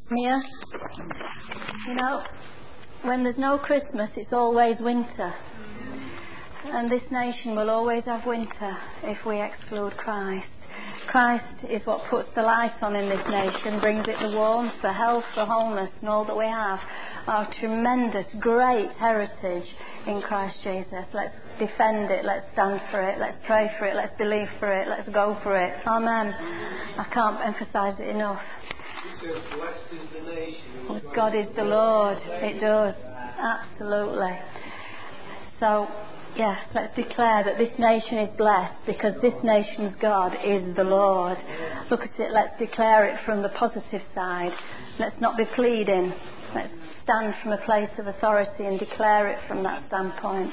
Mia, you know, when there's no Christmas, it's always winter. And this nation will always have winter if we exclude Christ. Christ is what puts the light on in this nation, brings it the warmth, the health, the wholeness, and all that we have. Our tremendous, great heritage in Christ Jesus. Let's defend it, let's stand for it, let's pray for it, let's believe for it, let's go for it. Amen. I can't emphasise it enough. Blessed is the nation. God is the Lord. It does. Absolutely. So, yes, let's declare that this nation is blessed because this nation's God is the Lord. Look at it, let's declare it from the positive side. Let's not be pleading. Let's stand from a place of authority and declare it from that standpoint.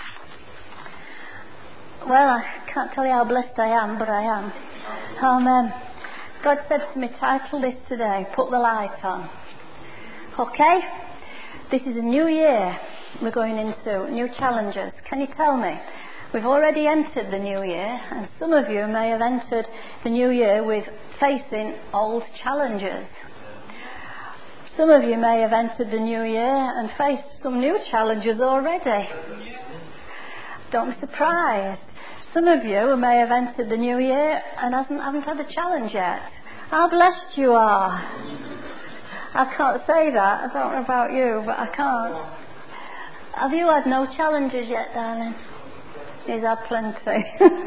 Well, I can't tell you how blessed I am, but I am. Amen. God said to me, title this today, Put the Light On. Okay? This is a new year we're going into, new challenges. Can you tell me? We've already entered the new year, and some of you may have entered the new year with facing old challenges. Some of you may have entered the new year and faced some new challenges already. Don't be surprised. Some of you may have entered the new year and haven't had a challenge yet. How blessed you are. I can't say that. I don't know about you, but I can't. Have you had no challenges yet, darling? He's had plenty.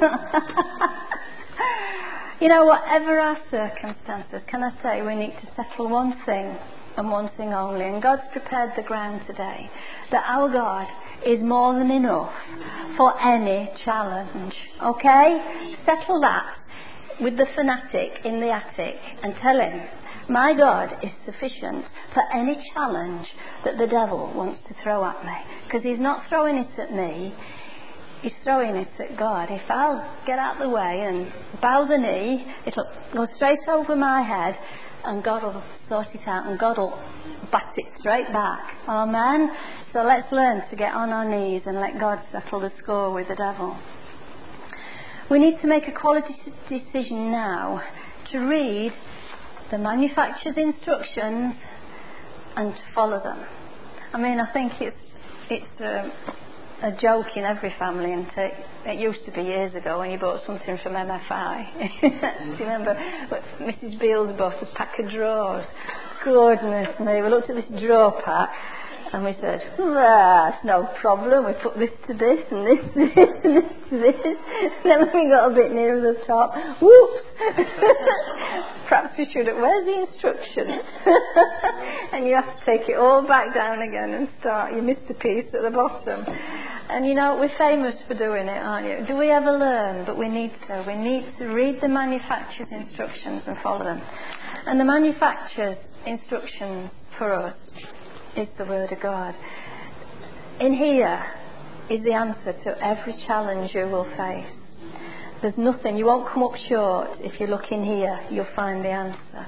You know, whatever our circumstances, can I say we need to settle one thing and one thing only. And God's prepared the ground today that our God is more than enough for any challenge. Okay? Settle that with the fanatic in the attic and tell him, my God is sufficient for any challenge that the devil wants to throw at me. Because he's not throwing it at me, he's throwing it at God. If I'll get out of the way and bow the knee, it'll go straight over my head and God will sort it out and God will bat it straight back. Amen? So let's learn to get on our knees and let God settle the score with the devil. We need to make a quality decision now to read the manufacturer's instructions and to follow them. I mean, I think it's a joke in every family, and it used to be years ago when you bought something from MFI. Do you remember Mrs. Beals bought a pack of drawers? Goodness me, we looked at this drawer pack and we said, that's no problem, we put this to this and this to this and this to this. Then when we got a bit nearer the top, whoops! Perhaps we should have, where's the instructions? And you have to take it all back down again and start, you missed a piece at the bottom. And you know, we're famous for doing it, aren't you? Do we ever learn? But we need to. We need to read the manufacturer's instructions and follow them. And the manufacturer's instructions for us is the Word of God. In here is the answer to every challenge you will face. There's nothing, you won't come up short. If you look in here, you'll find the answer.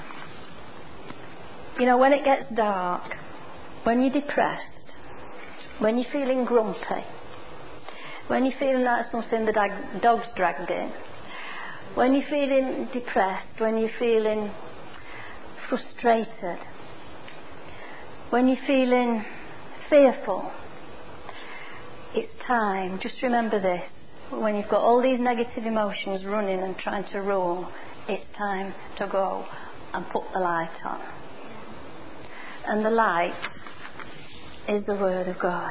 You know, when it gets dark, when you're depressed, when you're feeling grumpy, when you're feeling like something the dog's dragged in, when you're feeling depressed, when you're feeling frustrated, when you're feeling fearful, it's time. Just remember this. When you've got all these negative emotions running and trying to rule, it's time to go and put the light on. And the light is the Word of God.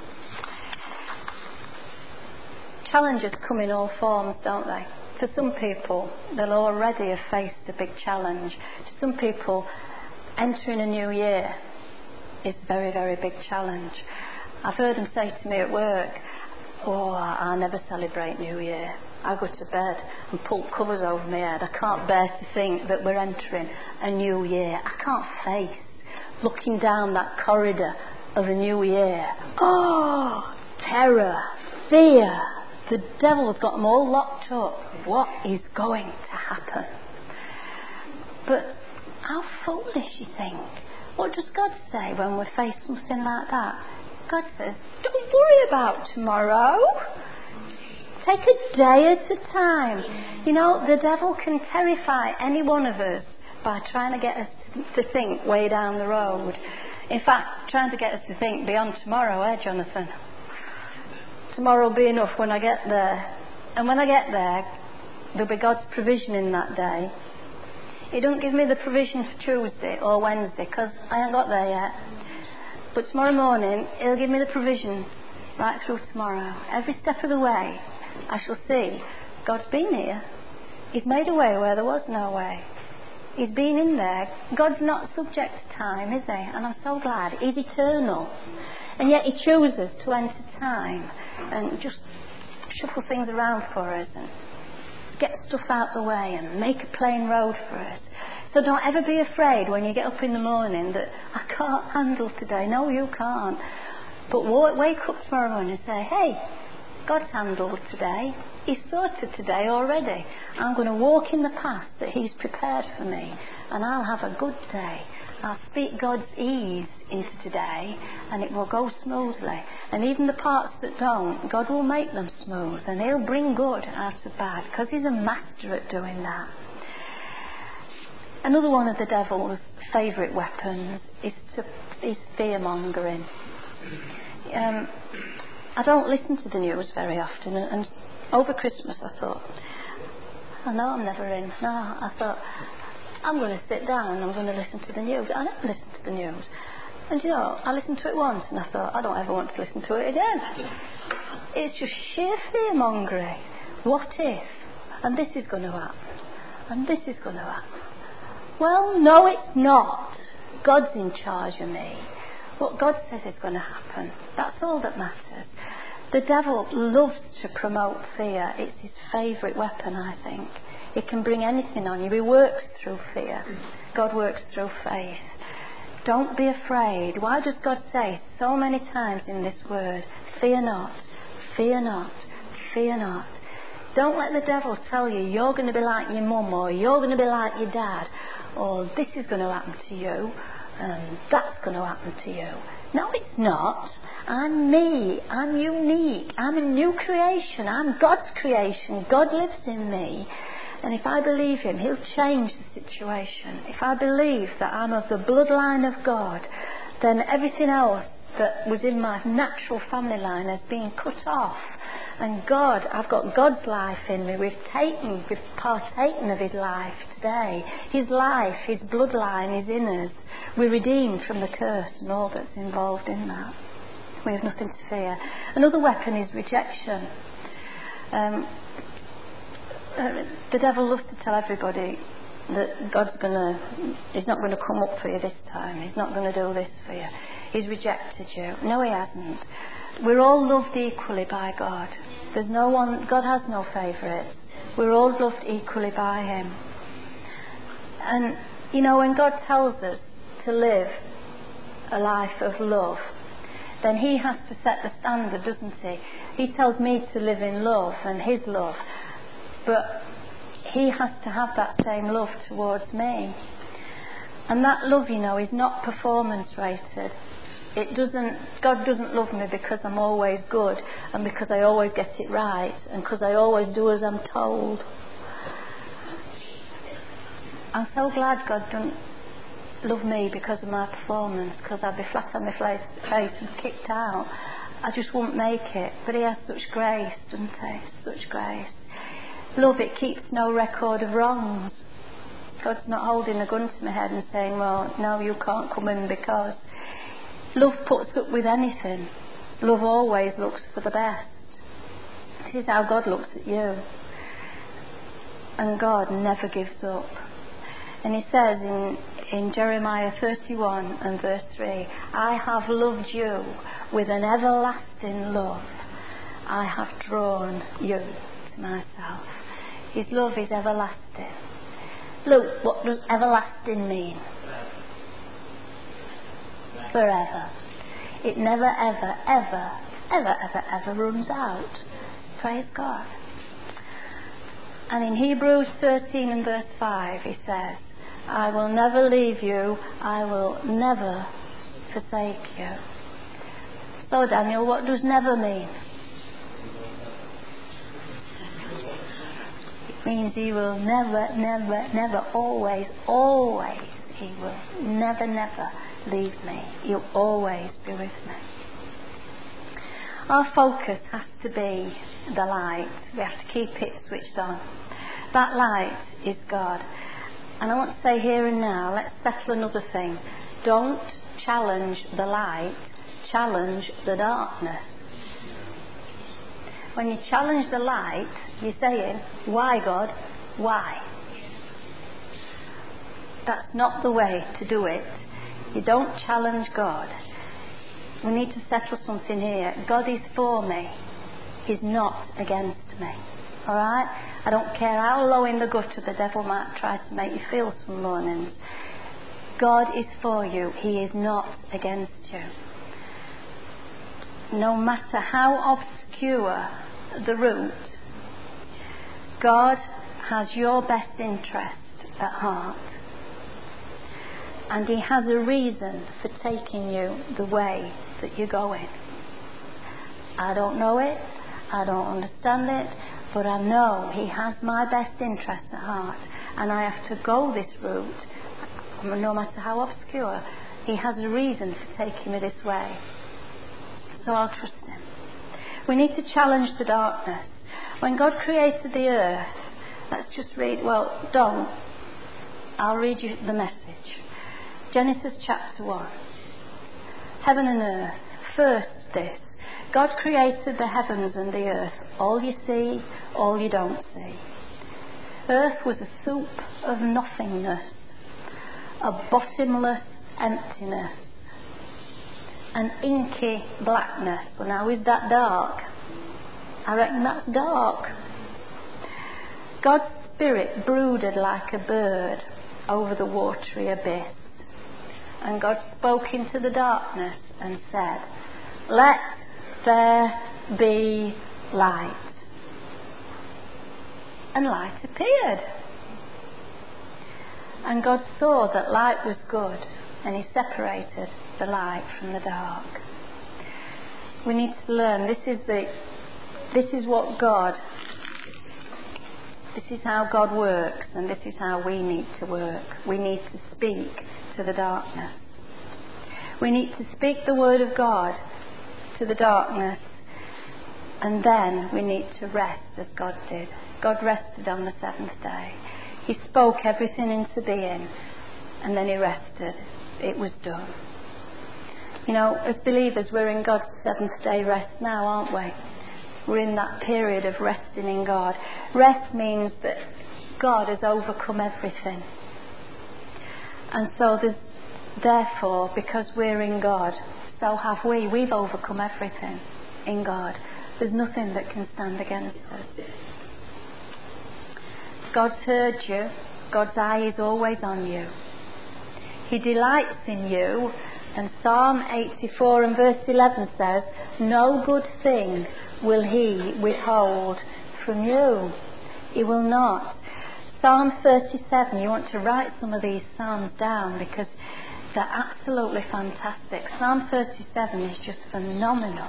Challenges come in all forms, don't they? For some people, they'll already have faced a big challenge. To some people, entering a new year is a very, very big challenge. I've heard them say to me at work, I never celebrate New Year. I go to bed and pull covers over my head. I can't bear to think that we're entering a new year. I can't face looking down that corridor of a new year. Terror, fear. The devil's got them all locked up. What is going to happen? But how foolish, you think? What does God say when we face something like that? God says, don't worry about tomorrow. Take a day at a time. You know, the devil can terrify any one of us by trying to get us to to think way down the road. In fact, trying to get us to think beyond tomorrow, Jonathan? Tomorrow will be enough when I get there. And when I get there, there'll be God's provision in that day. He don't give me the provision for Tuesday or Wednesday because I haven't got there yet. But tomorrow morning, He'll give me the provision right through tomorrow. Every step of the way, I shall see God's been here. He's made a way where there was no way. He's been in there. God's not subject to time, is He? And I'm so glad. He's eternal. And yet He chooses to enter time and just shuffle things around for us and get stuff out the way and make a plain road for us. So don't ever be afraid when you get up in the morning that I can't handle today. No, you can't. But wake up tomorrow morning and say, hey, God's handled today. He's sorted today already. I'm going to walk in the path that He's prepared for me, and I'll have a good day. I'll speak God's ease into today, and it will go smoothly. And even the parts that don't, God will make them smooth, and He'll bring good out of bad, because He's a master at doing that. Another one of the devil's favourite weapons is fear-mongering. I don't listen to the news very often, and over Christmas I thought, I know I'm never in. No, I thought, I'm going to sit down and I'm going to listen to the news. I never listen to the news. And you know, I listened to it once and I thought, I don't ever want to listen to it again. It's just sheer fear-mongering. What if? And this is going to happen. And this is going to happen. Well, no, it's not. God's in charge of me. What God says is going to happen. That's all that matters. The devil loves to promote fear. It's his favourite weapon, I think. It can bring anything on you. He works through fear. God works through faith. Don't be afraid. Why does God say so many times in this word, fear not, fear not, fear not? Don't let the devil tell you you're going to be like your mum, or you're going to be like your dad, or this is going to happen to you, and that's going to happen to you. No, it's not. I'm me. I'm unique. I'm a new creation. I'm God's creation. God lives in me. And if I believe Him, He'll change the situation. If I believe that I'm of the bloodline of God, then everything else that was in my natural family line has been cut off. And God, I've got God's life in me. We've partaken of His life today. His life, His bloodline is in us. We're redeemed from the curse and all that's involved in that. We have nothing to fear. Another weapon is rejection. The devil loves to tell everybody that He's not going to come up for you this time. He's not going to do this for you. He's rejected you. No, He hasn't. We're all loved equally by God. There's no one. God has no favourites. We're all loved equally by Him. And you know, when God tells us to live a life of love, then He has to set the standard, doesn't He? He tells me to live in love and His love, but He has to have that same love towards me. And that love, you know, is not performance rated. God doesn't love me because I'm always good and because I always get it right and because I always do as I'm told. I'm so glad God doesn't love me because of my performance, because I'd be flat on my face and kicked out. I just wouldn't make it. But He has such grace, doesn't He? Such grace. Love, it keeps no record of wrongs. God's not holding a gun to my head and saying, well, no, you can't come in because... Love puts up with anything. Love always looks for the best. This is how God looks at you. And God never gives up. And He says in Jeremiah 31 and verse 3, I have loved you with an everlasting love. I have drawn you to myself. His love is everlasting. Look, what does everlasting mean? Forever. It never, ever, ever, ever, ever, ever runs out. Praise God. And in Hebrews 13 and verse 5 He says, I will never leave you, I will never forsake you. So Daniel, what does never mean? It means He will never, never, never, always, always He will never, never leave me. He'll always be with me. Our focus has to be the light. We have to keep it switched on. That light is God. And I want to say here and now, let's settle another thing. Don't challenge the light, challenge the darkness. When you challenge the light, you're saying, why God? Why? That's not the way to do it. You don't challenge God. We need to settle something here. God is for me. He's not against me. Alright? I don't care how low in the gutter the devil might try to make you feel some mornings. God is for you. He is not against you. No matter how obscure the route, God has your best interest at heart. And He has a reason for taking you the way that you're going. I don't know it, I don't understand it, but I know He has my best interest at heart, and I have to go this route, no matter how obscure. He has a reason for taking me this way. So I'll trust Him. We need to challenge the darkness. When God created the earth, let's just read, I'll read you the message. Genesis chapter 1. Heaven and earth. First this. God created the heavens and the earth. All you see, all you don't see. Earth was a soup of nothingness. A bottomless emptiness. An inky blackness. Well, now is that dark? I reckon that's dark. God's Spirit brooded like a bird over the watery abyss. And God spoke into the darkness and said, "Let there be light." And light appeared. And God saw that light was good, and He separated the light from the dark. We need to learn. This is how God works, and this is how we need to work. We need to speak to the darkness. We need to speak the word of God to the darkness, and then we need to rest as God did. God rested on the seventh day. He spoke everything into being, and then He rested. It was done. You know, as believers, we're in God's seventh day rest now, aren't we? We're in that period of resting in God. Rest means that God has overcome everything. And so therefore, because we're in God, so have we. We've overcome everything in God. There's nothing that can stand against us. God's heard you. God's eye is always on you. He delights in you. And Psalm 84 and verse 11 says, "No good thing will He withhold from you." He will not. Psalm 37, you want to write some of these psalms down because they're absolutely fantastic. Psalm 37 is just phenomenal.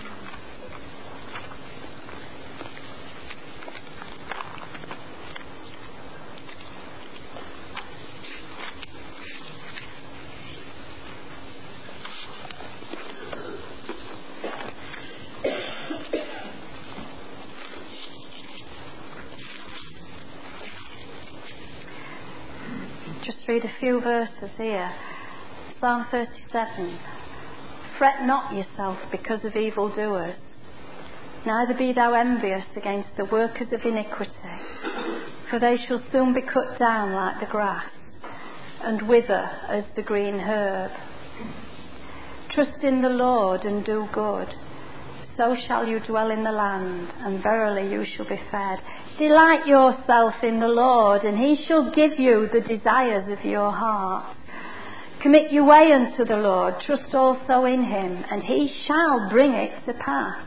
Just read a few verses here. Psalm 37. "Fret not yourself because of evildoers, neither be thou envious against the workers of iniquity, for they shall soon be cut down like the grass, and wither as the green herb. Trust in the Lord and do good, so shall you dwell in the land, and verily you shall be fed. Delight yourself in the Lord, and He shall give you the desires of your heart. Commit your way unto the Lord, trust also in Him, and He shall bring it to pass.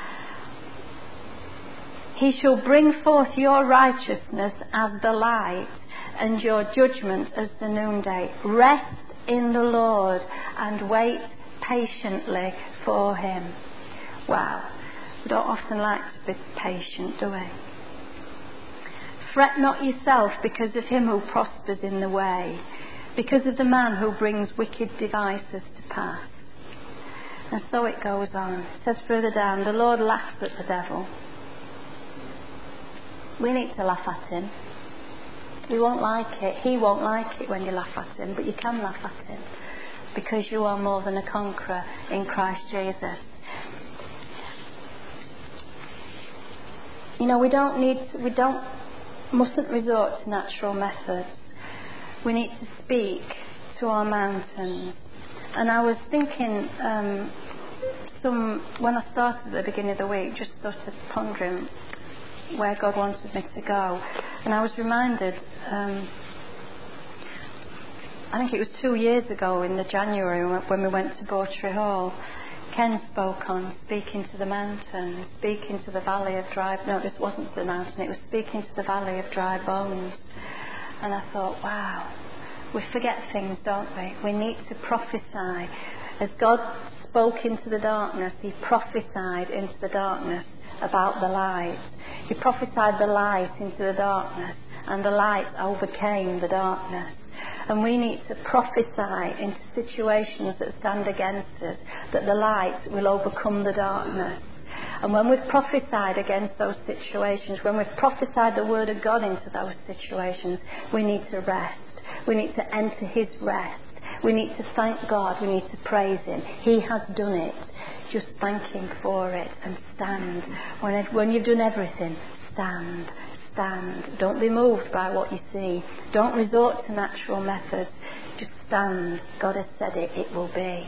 He shall bring forth your righteousness as the light, and your judgment as the noonday. Rest in the Lord, and wait patiently for Him." Wow, we don't often like to be patient, do we? "Fret not yourself because of him who prospers in the way, because of the man who brings wicked devices to pass. And so it goes on. It says further down, the Lord laughs at the devil. We need to laugh at him. We won't like it. He won't like it when you laugh at him, but you can laugh at him because you are more than a conqueror in Christ Jesus. You know, we mustn't resort to natural methods. We need to speak to our mountains. And I was thinking, when I started at the beginning of the week, just sort of pondering where God wanted me to go. And I was reminded, I think it was 2 years ago in the January when we went to Bawtry Hall, Ken spoke on speaking to the mountain, speaking to the valley of dry... No, this wasn't the mountain, it was speaking to the valley of dry bones. And I thought, wow, we forget things, don't we? We need to prophesy. As God spoke into the darkness, he prophesied into the darkness about the light. He prophesied the light into the darkness, and the light overcame the darkness. And we need to prophesy into situations that stand against us, that the light will overcome the darkness. And when we've prophesied against those situations, when we've prophesied the word of God into those situations, we need to rest. We need to enter his rest. We need to thank God. We need to praise him. He has done it. Just thank him for it and stand. When you've done everything, stand. Stand. Don't be moved by what you see. Don't resort to natural methods. Just stand. God has said it. It will be.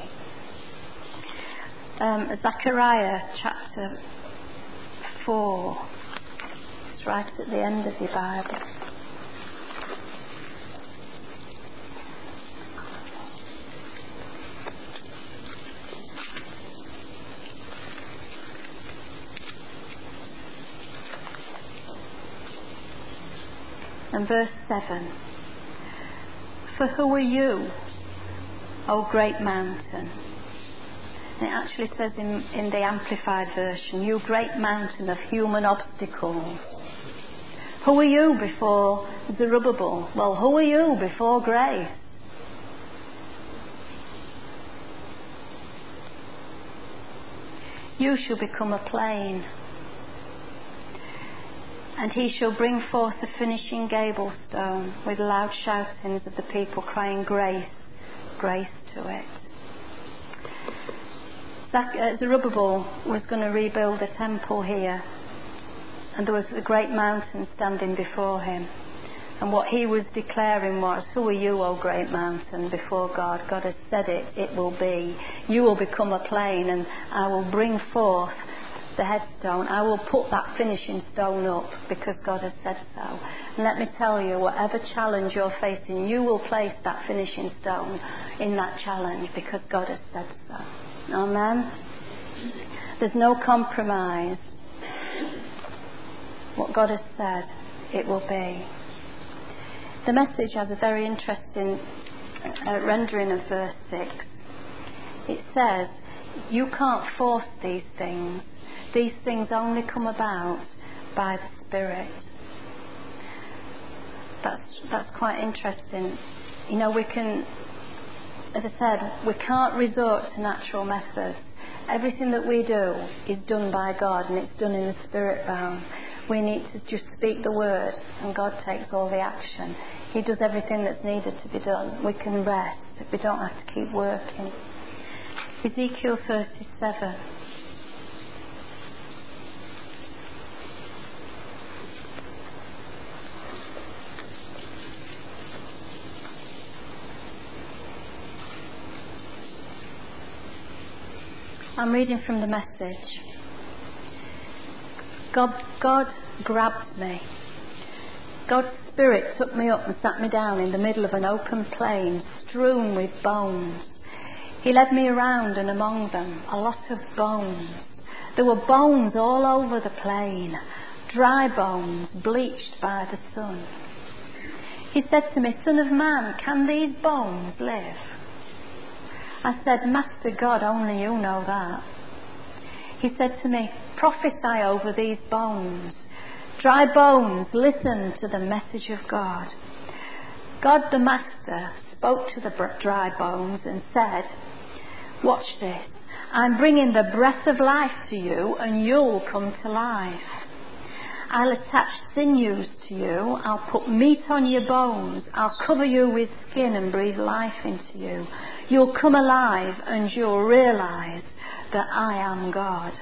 Zechariah chapter 4. It's right at the end of your Bible. And verse 7. For who are you, O great mountain? And it actually says in the Amplified Version, you great mountain of human obstacles. Who are you before Zerubbabel? Well, who are you before grace? You shall become a plain, and he shall bring forth the finishing gable stone with loud shoutings of the people crying, grace, grace to it. Zerubbabel was going to rebuild a temple here, and there was a great mountain standing before him. And what he was declaring was, who are you, O great mountain, before God? God has said it, it will be. You will become a plain, and I will bring forth the headstone. I will put that finishing stone up because God has said so. And let me tell you, whatever challenge you're facing, you will place that finishing stone in that challenge because God has said so. Amen? There's no compromise. What God has said, it will be. The Message has a very interesting rendering of verse 6. It says, you can't force these things. These things only come about by the Spirit. That's quite interesting. You know, we can, as I said, we can't resort to natural methods. Everything that we do is done by God, and it's done in the spirit realm. We need to just speak the word, and God takes all the action. He does everything that's needed to be done. We can rest. We don't have to keep working. Ezekiel 37. I'm reading from the Message. God grabbed me. God's Spirit took me up and sat me down in the middle of an open plain strewn with bones. He led me around and among them, a lot of bones. There were bones all over the plain, dry bones bleached by the sun. He said to me, Son of man, can these bones live? I said, Master God, only you know that. He said to me, prophesy over these bones. Dry bones, listen to the message of God. God the Master spoke to the dry bones and said, watch this, I'm bringing the breath of life to you and you'll come to life. I'll attach sinews to you, I'll put meat on your bones, I'll cover you with skin and breathe life into you. You'll come alive and you'll realise that I am God.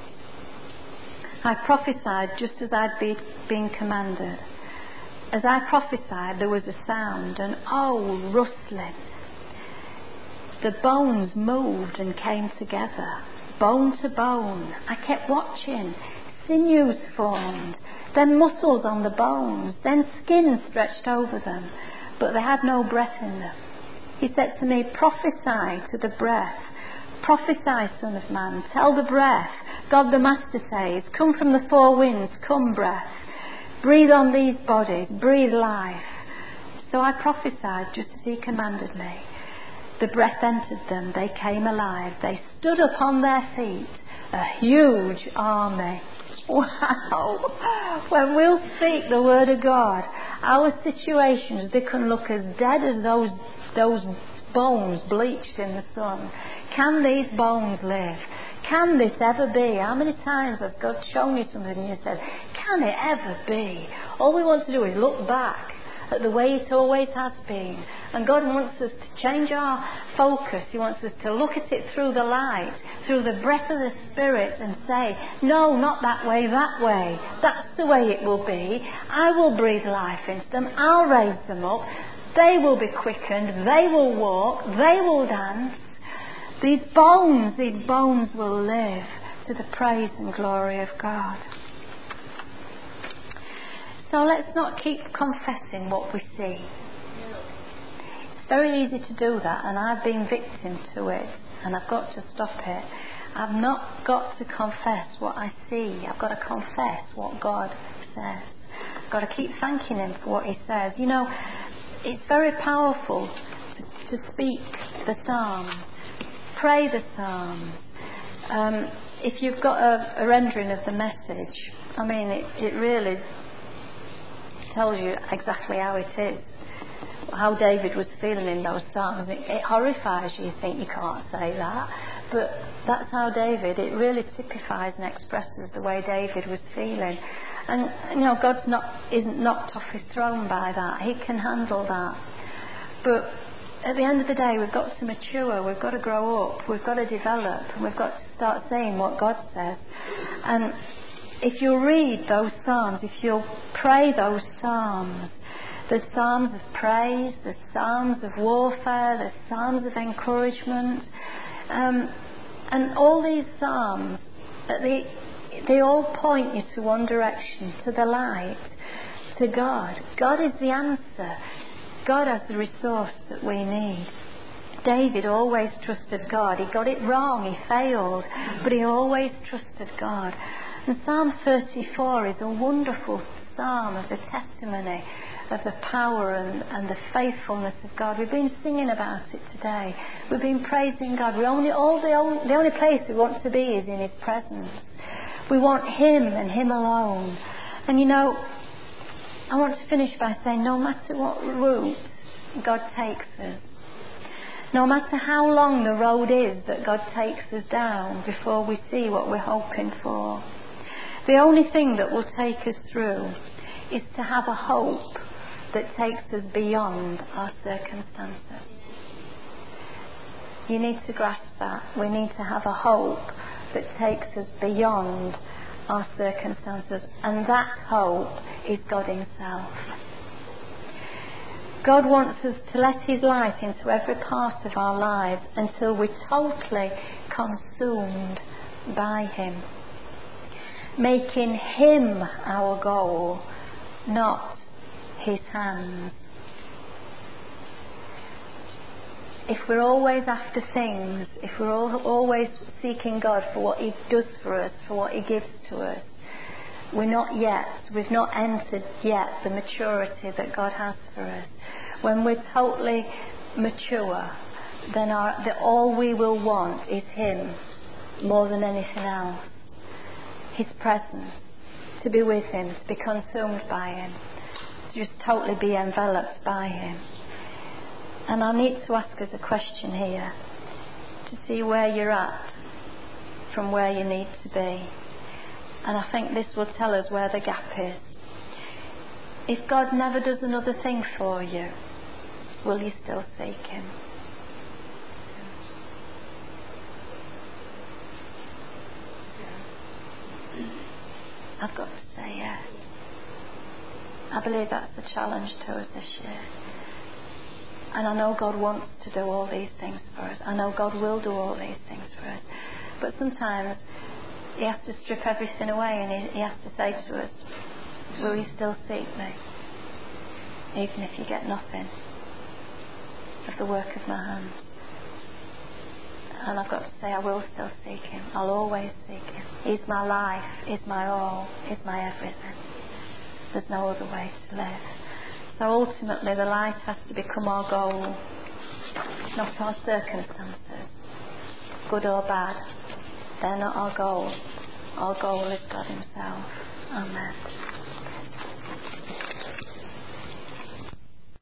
I prophesied just as I'd been commanded. As I prophesied, there was a sound, an old rustling. The bones moved and came together, bone to bone. I kept watching. Sinews formed, then muscles on the bones, then skin stretched over them, but they had no breath in them. He said to me, prophesy to the breath. Prophesy, Son of Man, tell the breath. God the Master says, come from the four winds, come breath. Breathe on these bodies, breathe life. So I prophesied just as he commanded me. The breath entered them, they came alive, they stood up on their feet, a huge army. Wow! When we'll speak the word of God, our situations, they can look as dead as those bones bleached in the sun. Can these bones live? Can this ever be? How many times has God shown you something and you said, can it ever be? All we want to do is look back at the way it always has been. And God wants us to change our focus. He wants us to look at it through the light, through the breath of the Spirit, and say, no, not that way, that way. That's the way it will be. I will breathe life into them. I'll raise them up. They will be quickened. They will walk. They will dance. These bones will live to the praise and glory of God. So let's not keep confessing what we see. It's very easy to do that, and I've been victim to it, and I've got to stop it. I've not got to confess what I see. I've got to confess what God says. I've got to keep thanking him for what he says. You know, it's very powerful to speak the Psalms, pray the Psalms. If you've got a rendering of the Message, I mean, it really tells you exactly how it is, how David was feeling in those Psalms. It horrifies you. You think you can't say that, but that's how David, it really typifies and expresses the way David was feeling. And you know, God isn't knocked off his throne by that. He can handle that. But at the end of the day, we've got to mature, we've got to grow up, we've got to develop, and we've got to start saying what God says. And if you read those Psalms, if you'll pray those Psalms, there's Psalms of praise, there's Psalms of warfare, there's Psalms of encouragement, and all these Psalms, they all point you to one direction, to the light, to God. God is the answer. God has the resource that we need. David always trusted God. He got it wrong, he failed, but he always trusted God. And Psalm 34 is a wonderful psalm of the testimony of the power and the faithfulness of God. We've been singing about it today. We've been praising God. The only place we want to be is in his presence. We want him and him alone. And you know, I want to finish by saying, no matter what route God takes us, no matter how long the road is that God takes us down before we see what we're hoping for, the only thing that will take us through is to have a hope that takes us beyond our circumstances. You need to grasp that. We need to have a hope that takes us beyond our circumstances, and that hope is God himself. God wants us to let his light into every part of our lives until we're totally consumed by him, making him our goal, not his hands. If we're always after things, if we're always seeking God for what he does for us, for what he gives to us, we've not entered yet the maturity that God has for us. When we're totally mature, then all we will want is him more than anything else. His presence, to be with him, to be consumed by him, to just totally be enveloped by him. And I need to ask us a question here to see where you're at from where you need to be. And I think this will tell us where the gap is. If God never does another thing for you, will you still seek Him? I've got to say yes. I believe that's the challenge to us this year. And I know God wants to do all these things for us. I know God will do all these things for us. But sometimes He has to strip everything away, and He has to say to us, will you still seek me? Even if you get nothing of the work of my hands. And I've got to say, I will still seek Him. I'll always seek Him. He's my life, He's my all, He's my everything. There's no other way to live. So ultimately the light has to become our goal, not our circumstances, good or bad. They're not our goal. Our goal is God Himself. Amen.